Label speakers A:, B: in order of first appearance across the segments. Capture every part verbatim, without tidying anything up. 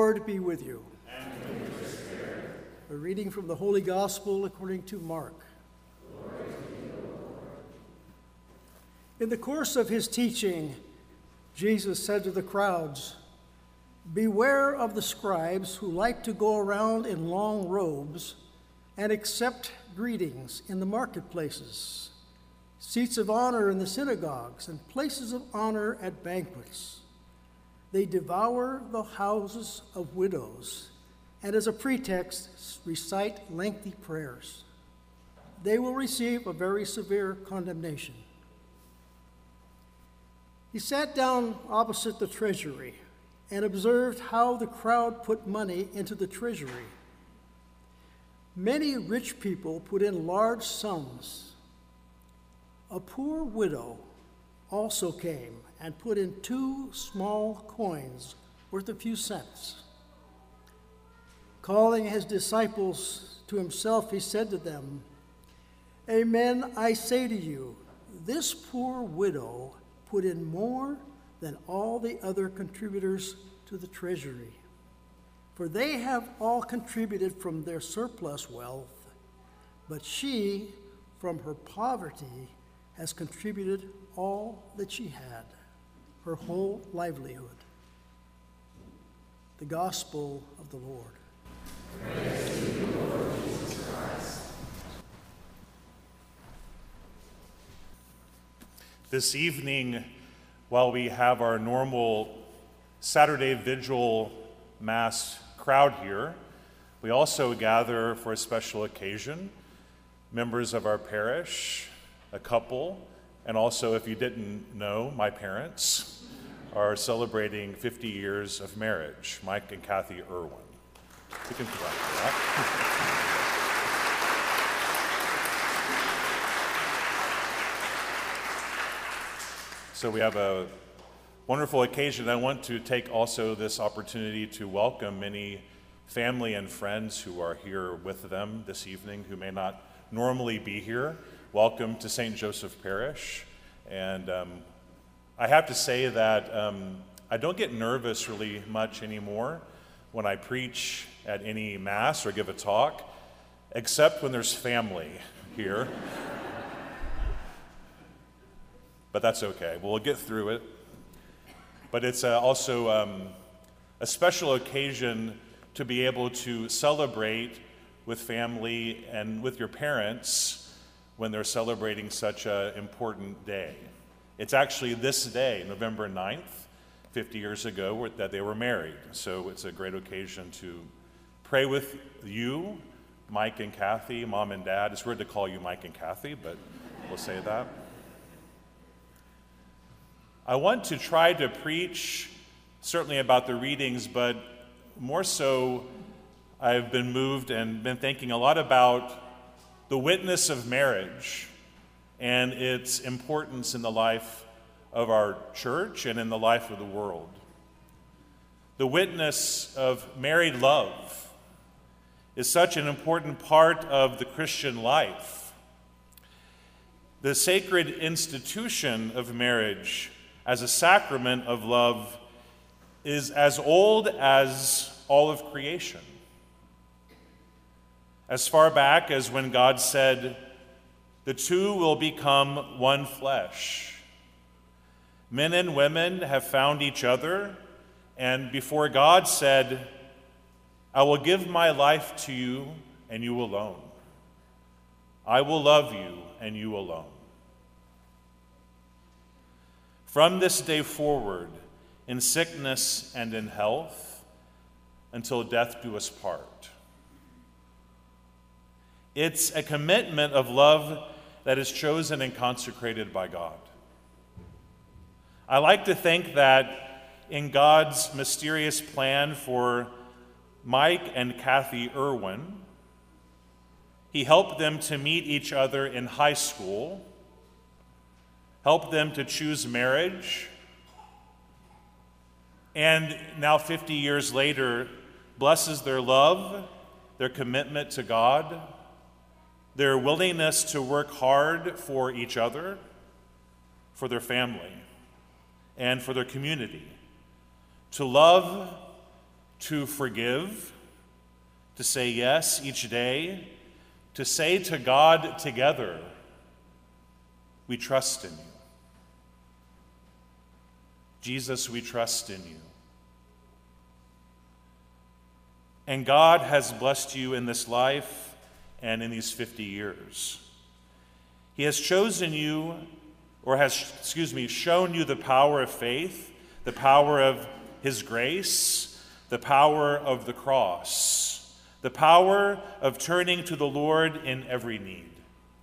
A: Lord be with you. And with your spirit. A reading from the Holy Gospel according to Mark. Glory to you, Lord. In the course of his teaching, Jesus said to the crowds, "Beware of the scribes who like to go around in long robes and accept greetings in the marketplaces, seats of honor in the synagogues, and places of honor at banquets. They devour the houses of widows, and as a pretext recite lengthy prayers. They will receive a very severe condemnation." He sat down opposite the treasury and observed how the crowd put money into the treasury. Many rich people put in large sums. A poor widow also came and put in two small coins worth a few cents. Calling his disciples to himself, he said to them, "Amen, I say to you, this poor widow put in more than all the other contributors to the treasury. For they have all contributed from their surplus wealth, but she, from her poverty, has contributed all that she had, her whole livelihood." The Gospel of the Lord.
B: Praise to you, Lord Jesus Christ.
C: This evening, while we have our normal Saturday Vigil Mass crowd here, we also gather for a special occasion. Members of our parish, a couple, and also, if you didn't know, my parents are celebrating fifty years of marriage, Mike and Kathy Irwin. We can clap for that. So we have a wonderful occasion. I want to take also this opportunity to welcome many family and friends who are here with them this evening who may not normally be here. Welcome to Saint Joseph Parish. And um, I have to say that um, I don't get nervous really much anymore when I preach at any Mass or give a talk, except when there's family here. But that's okay. We'll get through it. But it's uh, also um, a special occasion to be able to celebrate with family and with your parents when they're celebrating such an important day. It's actually this day, November ninth, fifty years ago, that they were married. So it's a great occasion to pray with you, Mike and Kathy, Mom and Dad. It's weird to call you Mike and Kathy, but we'll say that. I want to try to preach certainly about the readings, but more so I've been moved and been thinking a lot about the witness of marriage and its importance in the life of our church and in the life of the world. The witness of married love is such an important part of the Christian life. The sacred institution of marriage as a sacrament of love is as old as all of creation. As far back as when God said, "The two will become one flesh." Men and women have found each other, and before God said, "I will give my life to you and you alone. I will love you and you alone." From this day forward, in sickness and in health, until death do us part. It's a commitment of love that is chosen and consecrated by God. I like to think that in God's mysterious plan for Mike and Kathy Irwin, He helped them to meet each other in high school, helped them to choose marriage, and now fifty years later, blesses their love, their commitment to God, their willingness to work hard for each other, for their family, and for their community, to love, to forgive, to say yes each day, to say to God together, we trust in you. Jesus, we trust in you. And God has blessed you in this life and in these fifty years. He has chosen you, or has, excuse me, shown you the power of faith, the power of his grace, the power of the cross, the power of turning to the Lord in every need.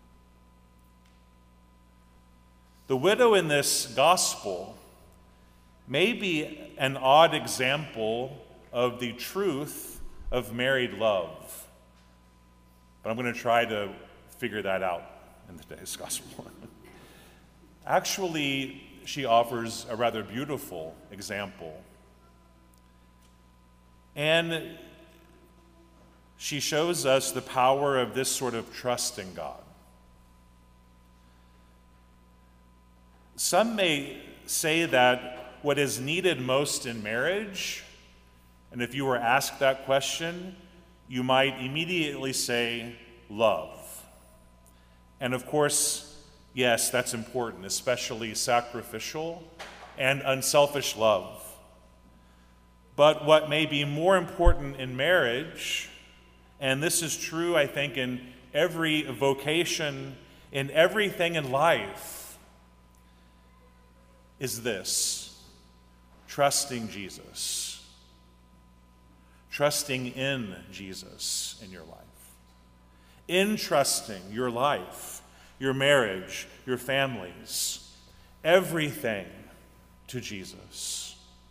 C: The widow in this gospel may be an odd example of the truth of married love, but I'm going to try to figure that out in today's gospel. Actually, she offers a rather beautiful example. And she shows us the power of this sort of trust in God. Some may say that what is needed most in marriage, and if you were asked that question, you might immediately say love. And of course, yes, that's important, especially sacrificial and unselfish love. But what may be more important in marriage, and this is true, I think, in every vocation, in everything in life, is this: trusting Jesus. Trusting in Jesus in your life. Entrusting your life, your marriage, your families, everything to Jesus.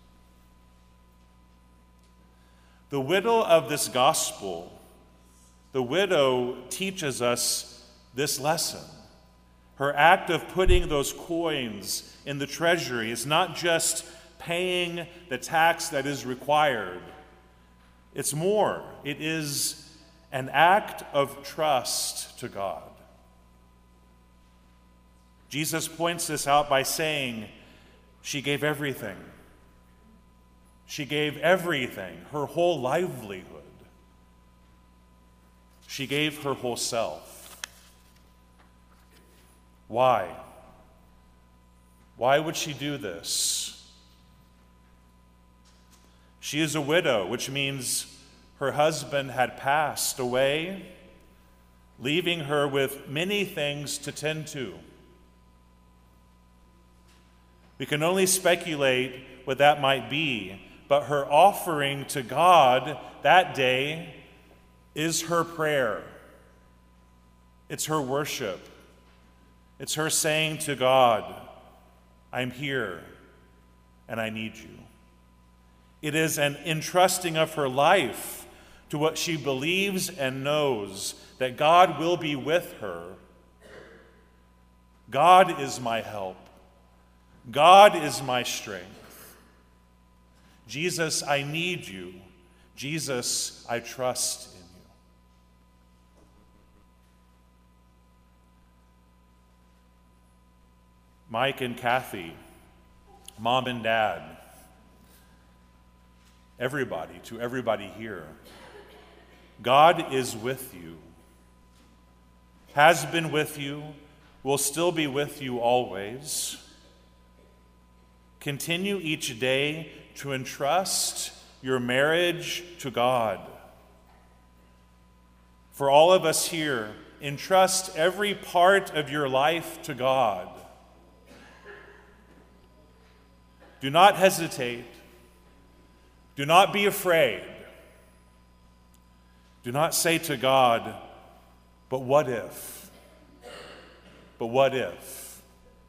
C: The widow of this gospel, the widow teaches us this lesson. Her act of putting those coins in the treasury is not just paying the tax that is required. It's more. It is an act of trust to God. Jesus points this out by saying she gave everything. She gave everything, her whole livelihood. She gave her whole self. Why? Why would she do this? She is a widow, which means her husband had passed away, leaving her with many things to tend to. We can only speculate what that might be, but her offering to God that day is her prayer. It's her worship. It's her saying to God, I'm here and I need you. It is an entrusting of her life to what she believes and knows, that God will be with her. God is my help. God is my strength. Jesus, I need you. Jesus, I trust in you. Mike and Kathy, mom and dad, everybody, to everybody here, God is with you, has been with you, will still be with you always. Continue each day to entrust your marriage to God. For all of us here, entrust every part of your life to God. Do not hesitate. Do not be afraid. Do not say to God, but what if? But what if?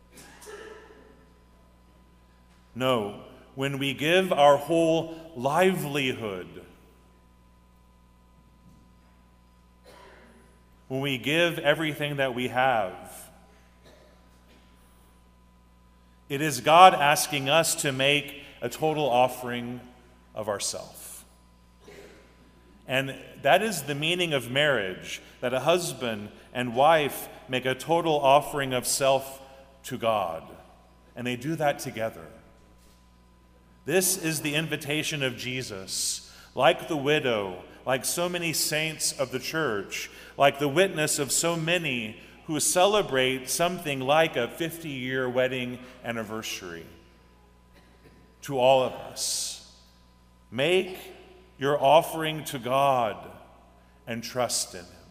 C: No, when we give our whole livelihood, when we give everything that we have, it is God asking us to make a total offering of ourself. And that is the meaning of marriage, that a husband and wife make a total offering of self to God. And they do that together. This is the invitation of Jesus. like the widow, like so many saints of the church, like the witness of so many who celebrate something like a fifty-year wedding anniversary. To all of us, make your offering to God and trust in Him.